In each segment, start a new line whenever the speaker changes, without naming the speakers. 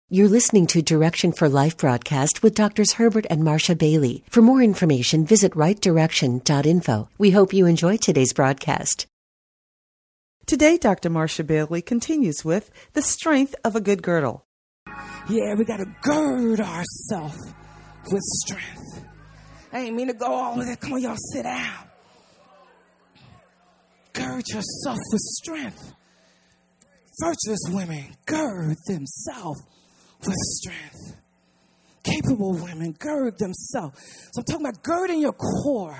You're listening to Direction for Life broadcast with Drs. Herbert and Marcia Bailey. For more information, visit rightdirection.info. We hope you enjoy today's broadcast.
Today, Dr. Marcia Bailey continues with the strength of a good girdle.
Yeah, we got to gird ourselves with strength. I ain't mean to go all of that. Come on, y'all sit down. Gird yourself with strength. Virtuous women gird themselves with strength. Capable women gird themselves. So I'm talking about girding your core.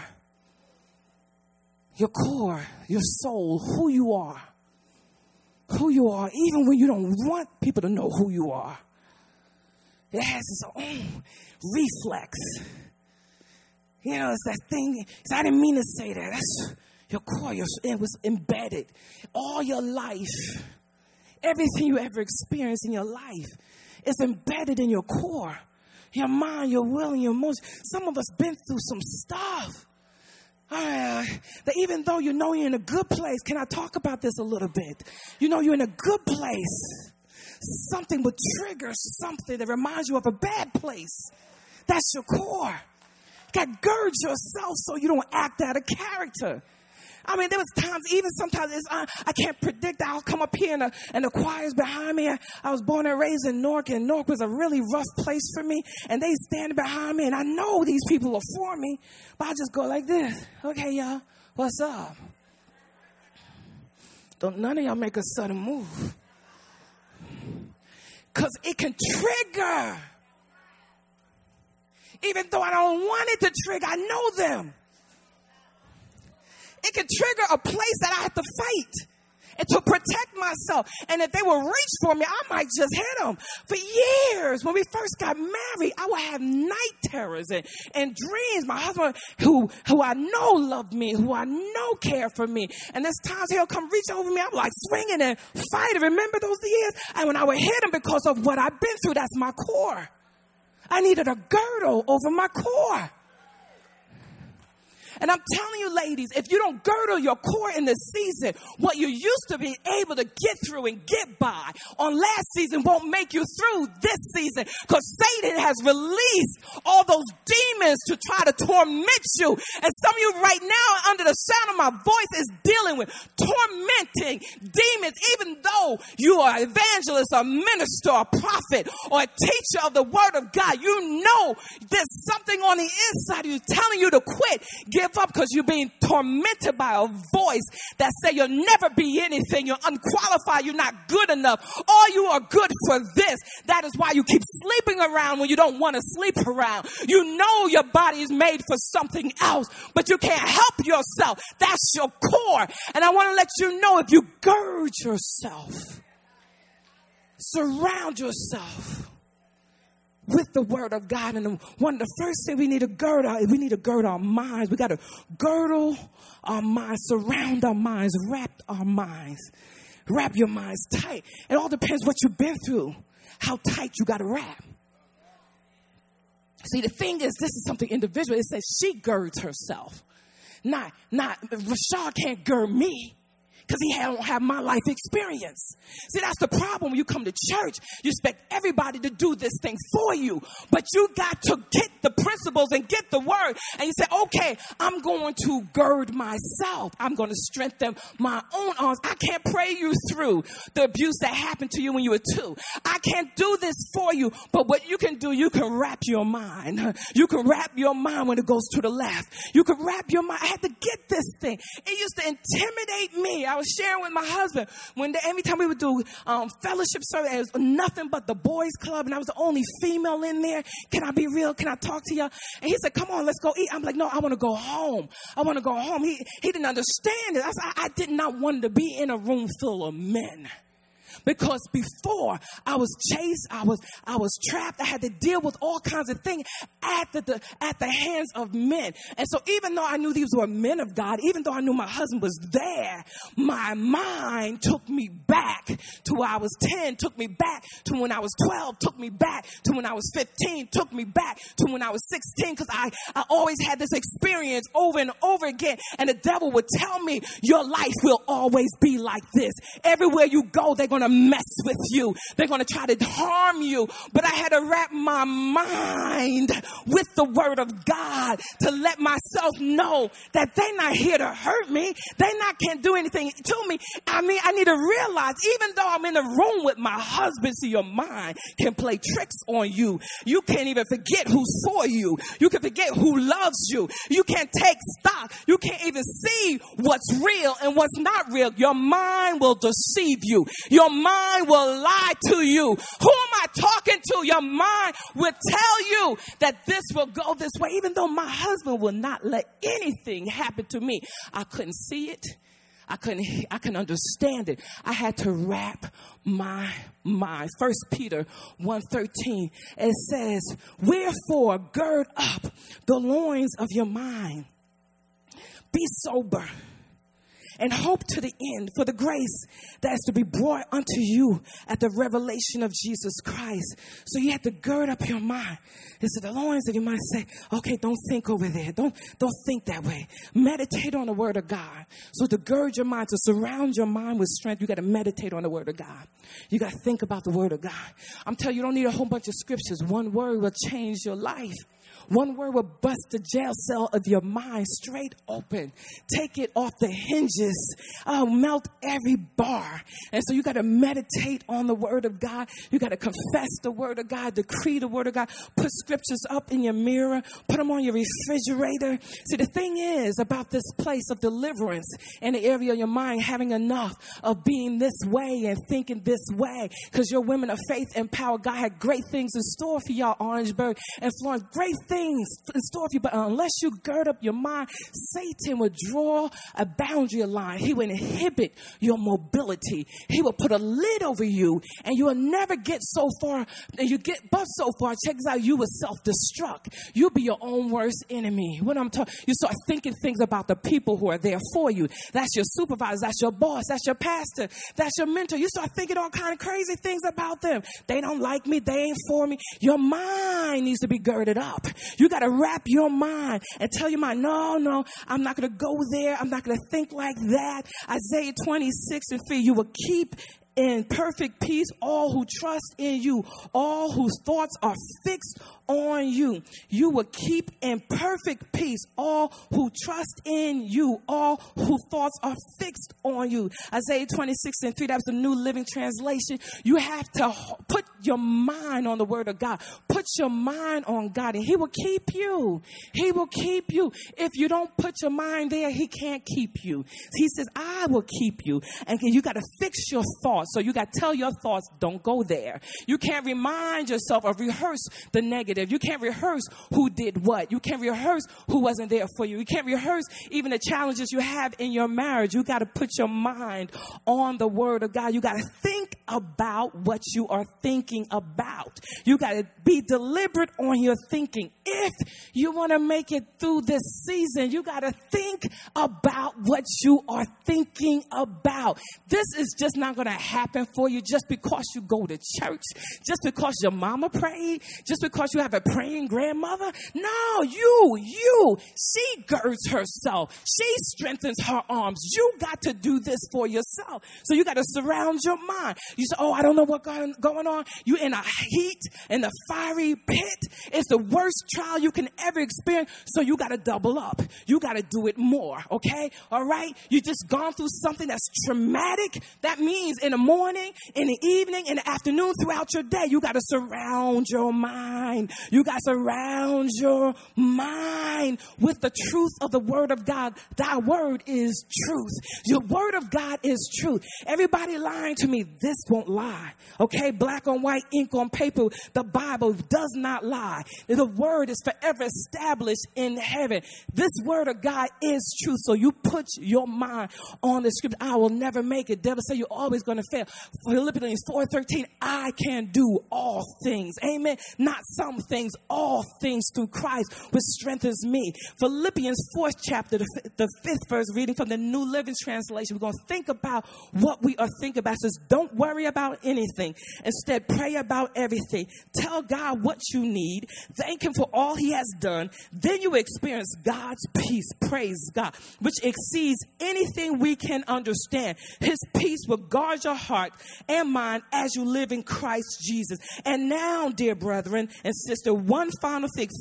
Your core, your soul, who you are. Who you are, even when you don't want people to know who you are. It has its own reflex. You know, it's that thing. I didn't mean to say that. That's your core. It was embedded all your life. Everything you ever experienced in your life is embedded in your core. Your mind, your will, and your emotions. Some of us been through some stuff. That even though you know you're in a good place, can I talk about this a little bit? You know you're in a good place. Something would trigger something that reminds you of a bad place. That's your core. You got to gird yourself so you don't act out of character. I mean, there was times, even sometimes, I can't predict. I'll come up here and the choir's behind me. I was born and raised in Newark, and Newark was a really rough place for me. And they standing behind me, and I know these people are for me, but I just go like this. Okay, y'all, what's up? Don't none of y'all make a sudden move. Because it can trigger. Even though I don't want it to trigger, I know them. It can trigger a place that I have to fight and to protect myself. And if they will reach for me, I might just hit them. For years, when we first got married, I would have night terrors and dreams. My husband, who I know loved me, who I know cared for me. And there's times he'll come reach over me. I'm like swinging and fighting. Remember those years? And when I would hit him because of what I've been through, that's my core. I needed a girdle over my core. And I'm telling you, ladies, if you don't girdle your core in this season, what you used to be able to get through and get by on last season won't make you through this season, because Satan has released all those demons to try to torment you. And some of you right now, under the sound of my voice, is dealing with tormenting demons, even though you are an evangelist, a minister, a prophet, or a teacher of the word of God. You know there's something on the inside of you telling you to quit. Give up, because you're being tormented by a voice that say you'll never be anything, you're unqualified, you're not good enough, or you are good for this. That is why you keep sleeping around when you don't want to sleep around. You know your body is made for something else, but you can't help yourself. That's your core. And I want to let you know, if you gird yourself, surround yourself with the word of God. And one of the first things we need to gird our minds. We got to girdle our minds, surround our minds, wrap our minds. Wrap your minds tight. It all depends what you've been through, how tight you got to wrap. See, the thing is, this is something individual. It says she girds herself. Not Rashad can't gird me, because he don't have my life experience. See, that's the problem when you come to church. You expect everybody to do this thing for you. But you got to get the principles and get the word. And you say, okay, I'm going to gird myself. I'm going to strengthen my own arms. I can't pray you through the abuse that happened to you when you were 2. I can't do this for you. But what you can do, you can wrap your mind. You can wrap your mind when it goes to the left. You can wrap your mind. I had to get this thing. It used to intimidate me. I was sharing with my husband every time we would do fellowship service, it was nothing but the boys club, and I was the only female in there. Can I be real? Can I talk to y'all? And he said, come on, let's go eat. I'm like, no, I want to go home. I want to go home. He didn't understand it. I did not want to be in a room full of men. Because before I was chased, I was trapped. I had to deal with all kinds of things at the hands of men. And so even though I knew these were men of God, even though I knew my husband was there, my mind took me back to when I was 10, took me back to when I was 12, took me back to when I was 15, took me back to when I was 16, because I always had this experience over and over again. And the devil would tell me, your life will always be like this. Everywhere you go, they're going to to mess with you. They're going to try to harm you. But I had to wrap my mind with the word of God to let myself know that they're not here to hurt me. Can't do anything to me. I need to realize, even though I'm in the room with my husband, see, your mind can play tricks on you. You can't even forget who's for you. You can forget who loves you. You can't take stock. You can't even see what's real and what's not real. Your mind will deceive you. Your mind will lie to you. Who am I talking to? Your mind will tell you that this will go this way, even though my husband will not let anything happen to me. I couldn't see it. I couldn't understand it. I had to wrap my mind. 1 Peter 1:13, it says, wherefore gird up the loins of your mind. Be sober and hope to the end for the grace that is to be brought unto you at the revelation of Jesus Christ. So you have to gird up your mind. It's the loins of your mind. Say, okay, don't think over there. Don't think that way. Meditate on the word of God. So to gird your mind, to surround your mind with strength, you got to meditate on the word of God. You got to think about the word of God. I'm telling you, you don't need a whole bunch of scriptures. One word will change your life. One word will bust the jail cell of your mind straight open. Take it off the hinges. Melt every bar. And so you got to meditate on the word of God. You got to confess the word of God, decree the word of God, put scriptures up in your mirror, put them on your refrigerator. See, the thing is about this place of deliverance in the area of your mind, having enough of being this way and thinking this way, because you're women of faith and power. God had great things in store for y'all, Orangeburg and Florence. Great things in store for you, but unless you gird up your mind, Satan would draw a boundary line. He would inhibit your mobility. He will put a lid over you, and you will never get so far. And you get but so far. Check this out. You will self-destruct. You'll be your own worst enemy. When I'm talking, you start thinking things about the people who are there for you. That's your supervisor. That's your boss. That's your pastor. That's your mentor. You start thinking all kind of crazy things about them. They don't like me. They ain't for me. Your mind needs to be girded up. You got to wrap your mind and tell your mind, no, I'm not going to go there. I'm not going to think like that. Isaiah 26:3, you will keep in perfect peace all who trust in you, all whose thoughts are fixed on you. You will keep in perfect peace all who trust in you, all whose thoughts are fixed on you. Isaiah 26:3, that was the New Living Translation. You have to put your mind on the word of God. Put your mind on God, and he will keep you. He will keep you. If you don't put your mind there, he can't keep you. He says, I will keep you. And you got to fix your thoughts. So you got to tell your thoughts, don't go there. You can't remind yourself or rehearse the negative. You can't rehearse who did what. You can't rehearse who wasn't there for you. You can't rehearse even the challenges you have in your marriage. You got to put your mind on the word of God. You got to think about what you are thinking about. You got to be deliberate on your thinking. If you want to make it through this season, you got to think about what you are thinking about. This is just not going to happen for you just because you go to church, just because your mama prayed, just because you have a praying grandmother. No, she girds herself. She strengthens her arms. You got to do this for yourself. So you got to surround your mind. You say, I don't know what's going on. You're in a heat, in the fiery pit. It's the worst trial you can ever experience. So you got to double up. You got to do it more. Okay. All right. You just gone through something that's traumatic. That means in the morning, in the evening, in the afternoon, throughout your day, you got to surround your mind. You got to surround your mind with the truth of the word of God. Thy word is truth. Your word of God is truth. Everybody lying to me, this won't lie. Okay, black on white, ink on paper. The Bible does not lie. The word is forever established in heaven. This word of God is truth. So you put your mind on the scripture. I will never make it. Devil say you're always going to fail. Philippians 4:13, I can do all things. Amen. Not some things, all things through Christ, which strengthens me. Philippians 4th chapter, the 5th verse, reading from the New Living Translation. We're going to think about what we are thinking about. It says, don't worry about anything. Instead, pray about everything. Tell God what you need. Thank him for all he has done. Then you experience God's peace. Praise God, which exceeds anything we can understand. His peace will guard your heart and mind as you live in Christ Jesus. And now, dear brethren and sister, one final thing.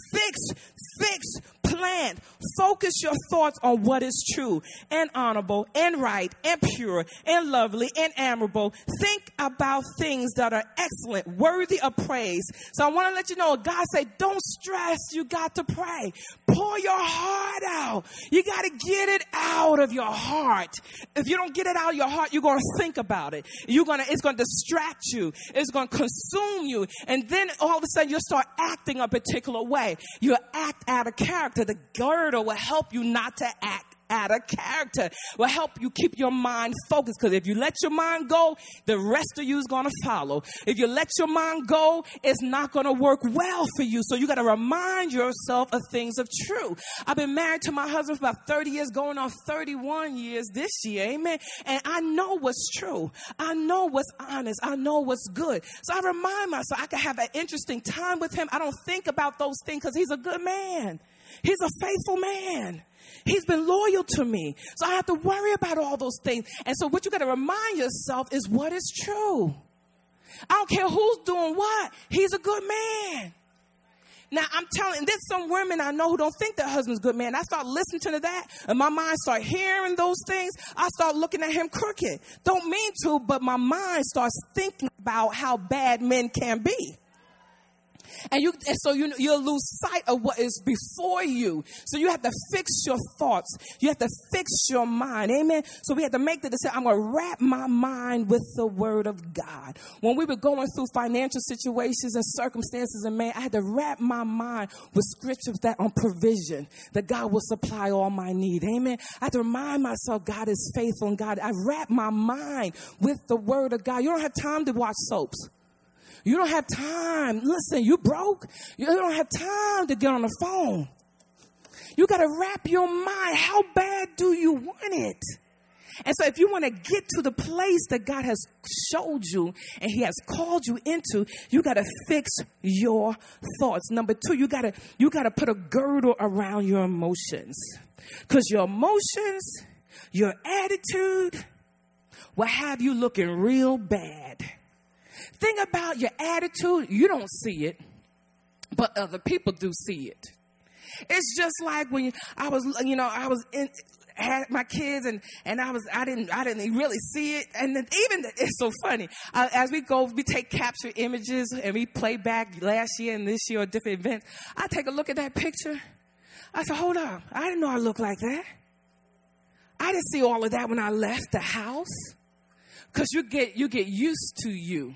Fix, plan. Focus your thoughts on what is true and honorable and right and pure and lovely and admirable. Think about things that are excellent, worthy of praise. So I want to let you know, God said, don't stress. You got to pray. Pour your heart out. You got to get it out of your heart. If you don't get it out of your heart, you're going to think about it. It's going to distract you. It's going to consume you. And then all of a sudden you'll start acting a particular way. You'll act out of character. The girdle will help you not to act out of character. Will help you keep your mind focused, because if you let your mind go, the rest of you is going to follow. If you let your mind go, it's not going to work well for you. So you got to remind yourself of things of truth. I've been married to my husband for about 30 years, going on 31 years this year. Amen. And I know what's true. I know what's honest. I know what's good. So I remind myself I can have an interesting time with him. I don't think about those things because he's a good man. He's a faithful man. He's been loyal to me. So I have to worry about all those things. And so what you got to remind yourself is what is true. I don't care who's doing what. He's a good man. Now, I'm telling you, there's some women I know who don't think their husband's a good man. I start listening to that, and my mind start hearing those things. I start looking at him crooked. Don't mean to, but my mind starts thinking about how bad men can be. And so you'll lose sight of what is before you. So you have to fix your thoughts. You have to fix your mind. Amen. So we have to make the decision. I'm going to wrap my mind with the word of God. When we were going through financial situations and circumstances, and man, I had to wrap my mind with scriptures that on provision, that God will supply all my need. Amen. I had to remind myself God is faithful, and I wrap my mind with the word of God. You don't have time to watch soaps. You don't have time. Listen, you broke. You don't have time to get on the phone. You got to wrap your mind. How bad do you want it? And so if you want to get to the place that God has showed you and he has called you into, you got to fix your thoughts. Number two, you got to put a girdle around your emotions, because your emotions, your attitude will have you looking real bad. Think about your attitude. You don't see it, but other people do see it. It's just like when I had my kids and I didn't really see it. And then it's so funny. As we take capture images and we play back last year and this year or different events. I take a look at that picture. I said, hold up. I didn't know I looked like that. I didn't see all of that when I left the house. Because you get used to you.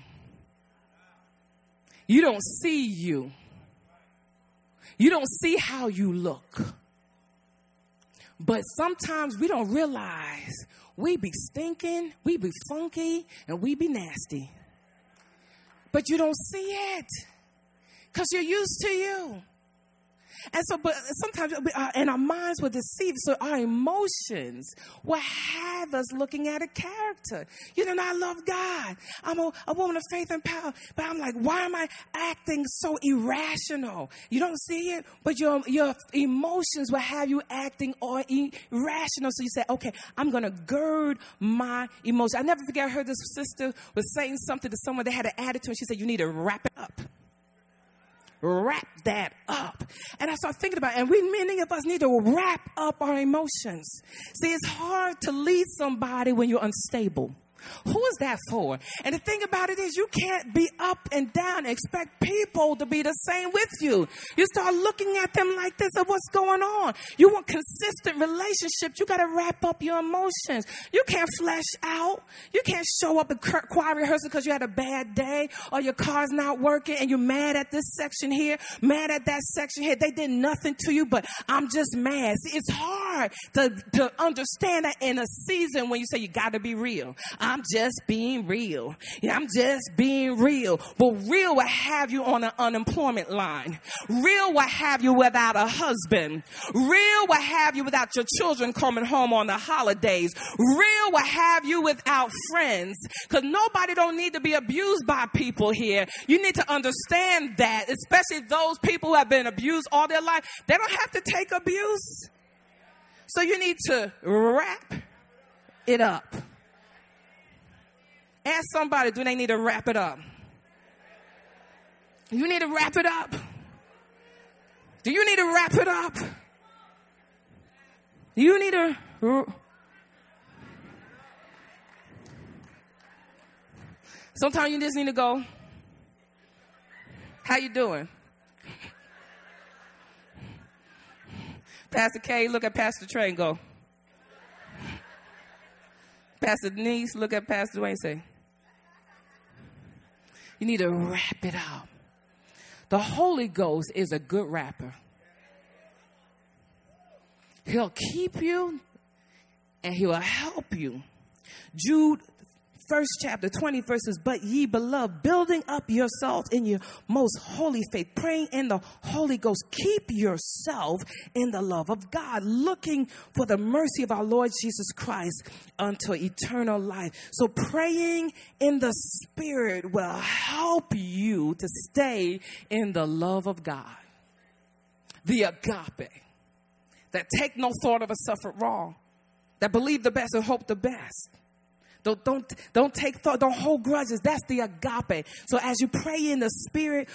You don't see you. You don't see how you look. But sometimes we don't realize we be stinking, we be funky, and we be nasty. But you don't see it because you're used to you. And so, but sometimes and our minds will deceive. So our emotions will have us looking at a character. You know, I love God. I'm a woman of faith and power. But I'm like, why am I acting so irrational? You don't see it, but your emotions will have you acting irrational. So you say, okay, I'm going to gird my emotions. I never forget, I heard this sister was saying something to someone that had an attitude. And she said, you need to wrap it up. Wrap that up. And I started thinking about it, and many of us need to wrap up our emotions. See, it's hard to lead somebody when you're unstable. Who is that for? And the thing about it is you can't be up and down and expect people to be the same with you. You start looking at them like this of what's going on. You want consistent relationships. You got to wrap up your emotions. You can't flesh out. You can't show up at choir rehearsal because you had a bad day or your car's not working and you're mad at this section here, mad at that section here. They did nothing to you, but I'm just mad. See, it's hard to understand that in a season when you say you got to be real. I'm just being real. Yeah, I'm just being real. Well, real will have you on an unemployment line. Real will have you without a husband. Real will have you without your children coming home on the holidays. Real will have you without friends. Because nobody don't need to be abused by people here. You need to understand that, especially those people who have been abused all their life. They don't have to take abuse. So you need to wrap it up. Ask somebody, do they need to wrap it up? You need to wrap it up. Do you need to wrap it up? You need to... Sometimes you just need to go, how you doing? Pastor K, look at Pastor Trey and go. Pastor Denise, look at Pastor Dwayne and say, you need to wrap it up. The Holy Ghost is a good rapper. He'll keep you and he will help you. Jude, 1st chapter, 20 verses, but ye beloved, building up yourselves in your most holy faith, praying in the Holy Ghost, keep yourself in the love of God, looking for the mercy of our Lord Jesus Christ unto eternal life. So praying in the Spirit will help you to stay in the love of God. The agape, that take no thought of a suffered wrong, that believe the best and hope the best. Don't take thought, don't hold grudges. That's the agape. So as you pray in the Spirit,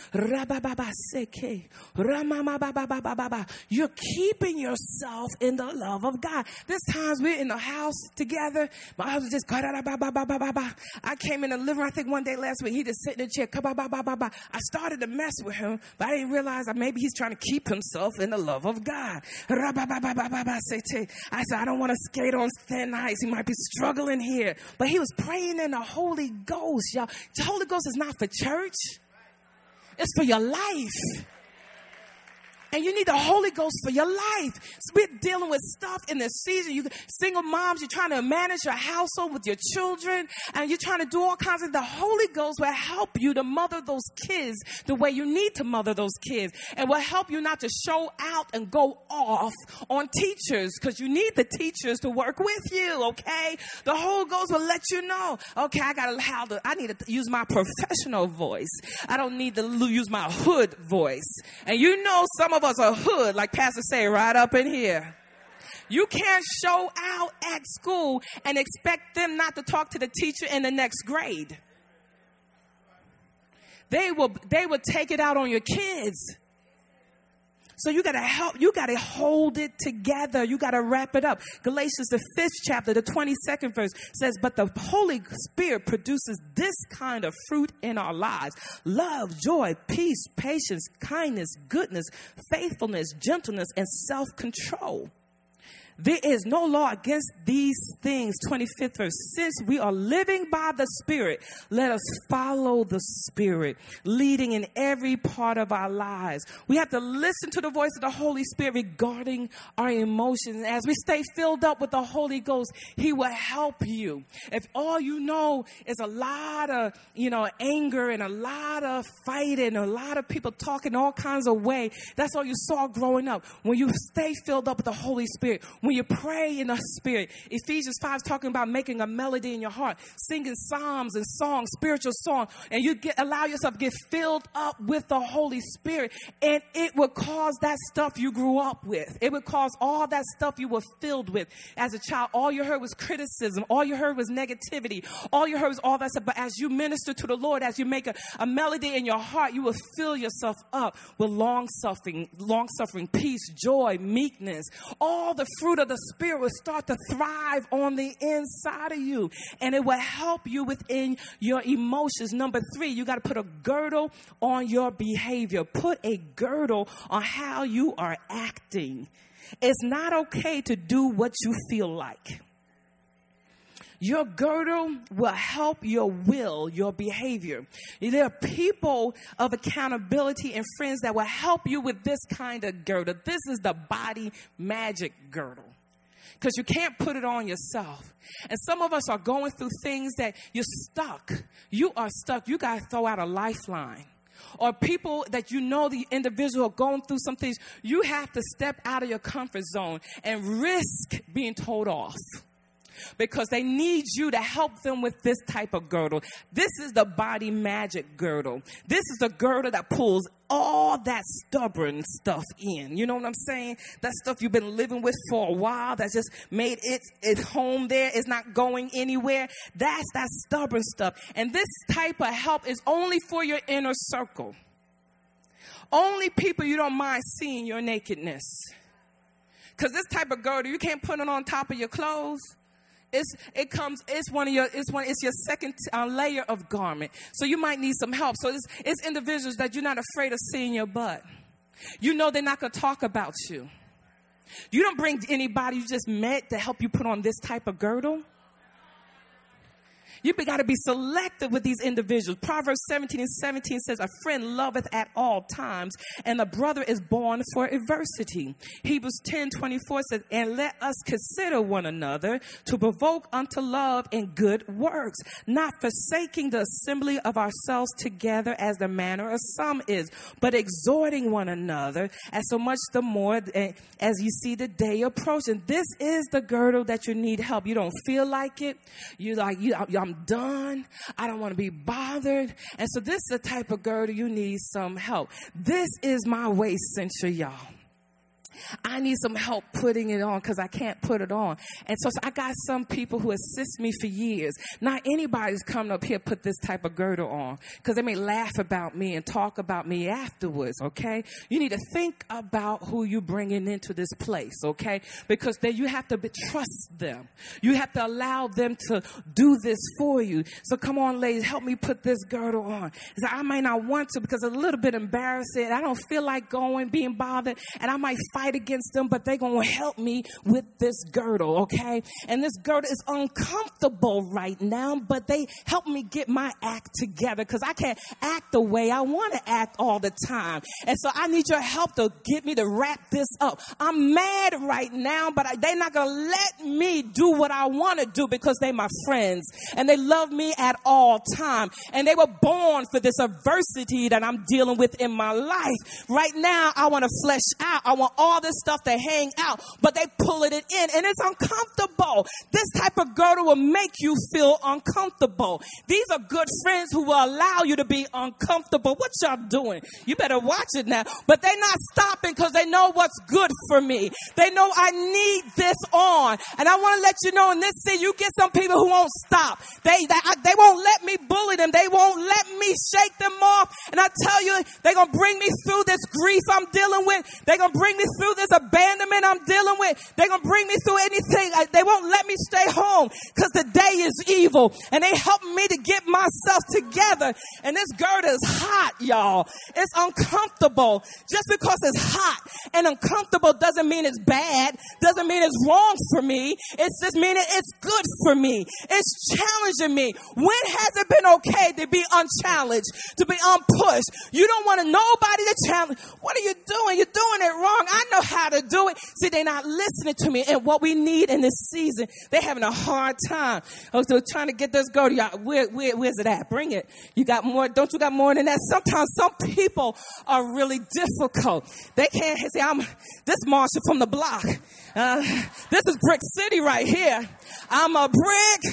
you're keeping yourself in the love of God. There's times we're in the house together. My husband just, I came in the living room, I think one day last week, he just sitting in the chair. I started to mess with him, but I didn't realize that maybe he's trying to keep himself in the love of God. I said, I don't want to skate on thin ice. He might be struggling here. But he was praying in the Holy Ghost, y'all. The Holy Ghost is not for church. It's for your life. And you need the Holy Ghost for your life. So we're dealing with stuff in this season. You single moms, you're trying to manage your household with your children, and you're trying to do all kinds of. The Holy Ghost will help you to mother those kids the way you need to mother those kids, and will help you not to show out and go off on teachers, because you need the teachers to work with you. Okay, the Holy Ghost will let you know. Okay, I need to use my professional voice. I don't need to use my hood voice. And you know, some of us are hood, like Pastor say, right up in here. You can't show out at school and expect them not to talk to the teacher in the next grade. They will take it out on your kids. So you got to help. You got to hold it together. You got to wrap it up. Galatians, the 5th chapter, the 22nd verse says, but the Holy Spirit produces this kind of fruit in our lives: love, joy, peace, patience, kindness, goodness, faithfulness, gentleness, and self-control. There is no law against these things. 25th verse. Since we are living by the Spirit, let us follow the Spirit, leading in every part of our lives. We have to listen to the voice of the Holy Spirit regarding our emotions. As we stay filled up with the Holy Ghost, He will help you. If all you know is a lot of, anger and a lot of fighting, a lot of people talking all kinds of way, that's all you saw growing up. When you stay filled up with the Holy Spirit, when you pray in the Spirit, Ephesians 5 is talking about making a melody in your heart, singing psalms and songs, spiritual songs, and you allow yourself to get filled up with the Holy Spirit, and it will cause that stuff you grew up with. It would cause all that stuff you were filled with as a child. All you heard was criticism. All you heard was negativity. All you heard was all that stuff. But as you minister to the Lord, as you make a melody in your heart, you will fill yourself up with long-suffering, peace, joy, meekness. All the fruit of the Spirit will start to thrive on the inside of you, and it will help you within your emotions. Number 3, you got to put a girdle on your behavior. Put a girdle on how you are acting. It's not okay to do what you feel like. Your girdle will help your will, your behavior. There are people of accountability and friends that will help you with this kind of girdle. This is the body magic girdle, because you can't put it on yourself. And some of us are going through things that you're stuck. You are stuck. You got to throw out a lifeline. Or people that the individual going through some things, you have to step out of your comfort zone and risk being told off. because they need you to help them with this type of girdle. This is the Body Magic girdle. This is the girdle that pulls all that stubborn stuff in. You know what I'm saying? That stuff you've been living with for a while that just made its home there. It's not going anywhere. That's that stubborn stuff. And this type of help is only for your inner circle. Only people you don't mind seeing your nakedness. Because this type of girdle, you can't put it on top of your clothes. It's your second layer of garment. So you might need some help. So it's individuals that you're not afraid of seeing your butt. You know they're not going to talk about you. You don't bring anybody you just met to help you put on this type of girdle. You got to be selective with these individuals. Proverbs 17:17 says, a friend loveth at all times, and a brother is born for adversity. Hebrews 10:24 says, and let us consider one another to provoke unto love and good works, not forsaking the assembly of ourselves together as the manner of some is, but exhorting one another, as so much the more as you see the day approaching. This is the girdle that you need help. You don't feel like it. I'm done. I don't want to be bothered. And so this is the type of girdle you need some help. This is my waist cincher, y'all. I need some help putting it on because I can't put it on. And so I got some people who assist me for years. Not anybody's coming up here put this type of girdle on because they may laugh about me and talk about me afterwards, okay? You need to think about who you're bringing into this place, okay? Because then you have to trust them. You have to allow them to do this for you. So come on, ladies, help me put this girdle on. So I might not want to because it's a little bit embarrassing. I don't feel like going, being bothered, and I might fight against them, but they're going to help me with this girdle, okay? And this girdle is uncomfortable right now, but they help me get my act together because I can't act the way I want to act all the time. And so I need your help to get me to wrap this up. I'm mad right now, but they're not going to let me do what I want to do because they're my friends and they love me at all time. And they were born for this adversity that I'm dealing with in my life. Right now, I want to flesh out. I want all this stuff to hang out, but they pulling it in and it's uncomfortable. This type of girdle will make you feel uncomfortable. These are good friends who will allow you to be uncomfortable. What y'all doing? You better watch it now. But they're not stopping because they know what's good for me. They know I need this on. And I want to let you know in this city, you get some people who won't stop. They won't let me bully them. They won't let me shake them off. And I tell you, they're going to bring me through this grief I'm dealing with. They're going to bring me through this abandonment I'm dealing with. They're going to bring me through anything. They won't let me stay home because the day is evil. And they help me to get myself together. And this girdle is hot, y'all. It's uncomfortable. Just because it's hot and uncomfortable doesn't mean it's bad. Doesn't mean it's wrong for me. It's just meaning it's good for me. It's challenging me. When has it been okay to be unchallenged, to be unpushed? You don't want nobody to challenge. What are you doing? You're doing it wrong. I know how to do it. See, they're not listening to me. And what we need in this season, they're having a hard time. Oh, so trying to get this go to y'all. Where's it at? Bring it. You got more? Don't you got more than that? Sometimes some people are really difficult. They can't say, this Marsha from the block. This is Brick City right here. I'm a brick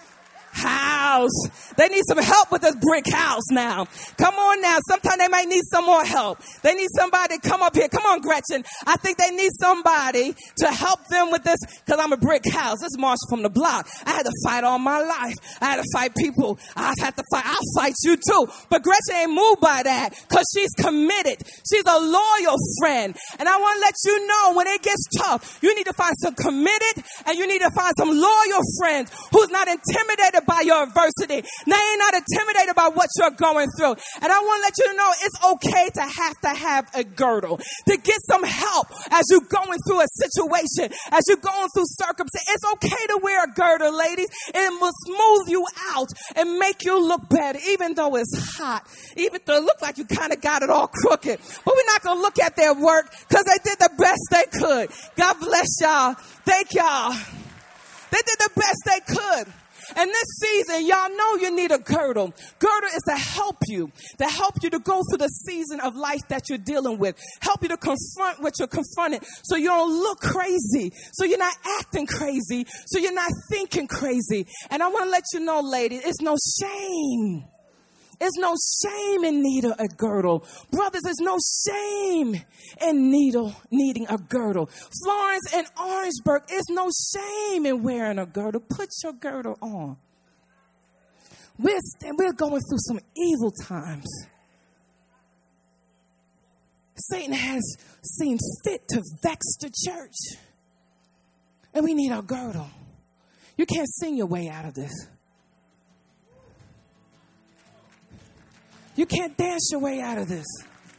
house. They need some help with this brick house now. Come on now. Sometimes they might need some more help. They need somebody to come up here. Come on, Gretchen. I think they need somebody to help them with this because I'm a brick house. This is Marsha from the block. I had to fight all my life. I had to fight people. I'll fight you too. But Gretchen ain't moved by that because she's committed. She's a loyal friend. And I want to let you know when it gets tough, you need to find some committed and you need to find some loyal friends who's not intimidated by your adversity. They ain't not intimidated by what you're going through. And I want to let you know it's okay to have a girdle, to get some help as you're going through a situation, as you're going through circumstances. It's okay to wear a girdle, ladies. It will smooth you out and make you look better, even though it's hot, even though it looks like you kind of got it all crooked. But we're not going to look at their work because they did the best they could. God bless y'all. Thank y'all. They did the best they could. And this season, y'all know you need a girdle. Girdle is to help you to go through the season of life that you're dealing with. Help you to confront what you're confronting so you don't look crazy, so you're not acting crazy, so you're not thinking crazy. And I want to let you know, ladies, it's no shame. There's no shame in needing a girdle. Brothers, there's no shame in needing a girdle. Florence and Orangeburg, there's no shame in wearing a girdle. Put your girdle on. We're going through some evil times. Satan has seen fit to vex the church. And we need a girdle. You can't sing your way out of this. You can't dance your way out of this.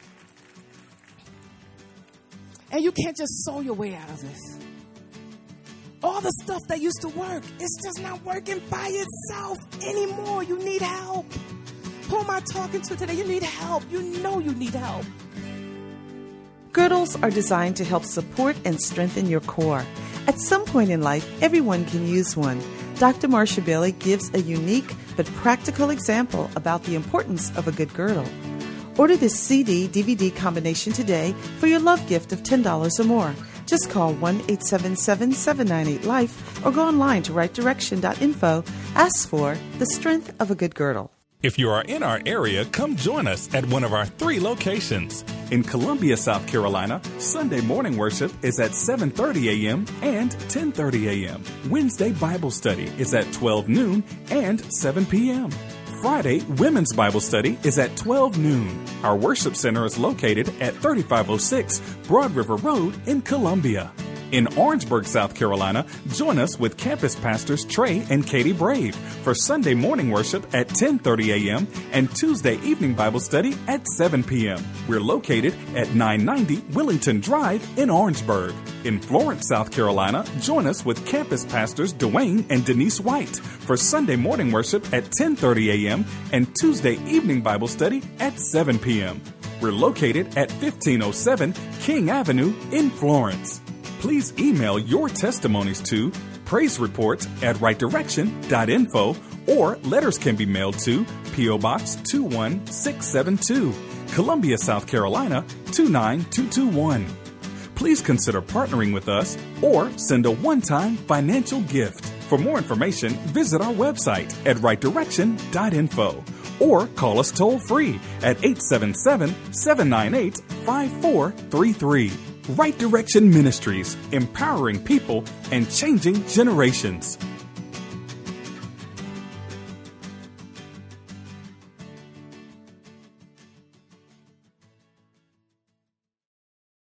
And you can't just sew your way out of this. All the stuff that used to work, it's just not working by itself anymore. You need help. Who am I talking to today? You need help. You know you need help.
Girdles are designed to help support and strengthen your core. At some point in life, everyone can use one. Dr. Marsha Bailey gives a unique but practical example about the importance of a good girdle. Order this CD-DVD combination today for your love gift of $10 or more. Just call 1-877-798-LIFE or go online to rightdirection.info. Ask for the strength of a good girdle.
If you are in our area, come join us at one of our 3 locations. In Columbia, South Carolina, Sunday morning worship is at 7:30 a.m. and 10:30 a.m. Wednesday Bible study is at 12 noon and 7 p.m. Friday Women's Bible study is at 12 noon. Our worship center is located at 3506 Broad River Road in Columbia. In Orangeburg, South Carolina, join us with campus pastors Trey and Katie Brave for Sunday morning worship at 10:30 a.m. and Tuesday evening Bible study at 7 p.m. We're located at 990 Willington Drive in Orangeburg. In Florence, South Carolina, join us with campus pastors Dwayne and Denise White for Sunday morning worship at 10:30 a.m. and Tuesday evening Bible study at 7 p.m. We're located at 1507 King Avenue in Florence. Please email your testimonies to praisereports@rightdirection.info or letters can be mailed to P.O. Box 21672, Columbia, South Carolina 29221. Please consider partnering with us or send a one-time financial gift. For more information, visit our website at rightdirection.info or call us toll-free at 877-798-5433. Right Direction Ministries, empowering people and changing generations.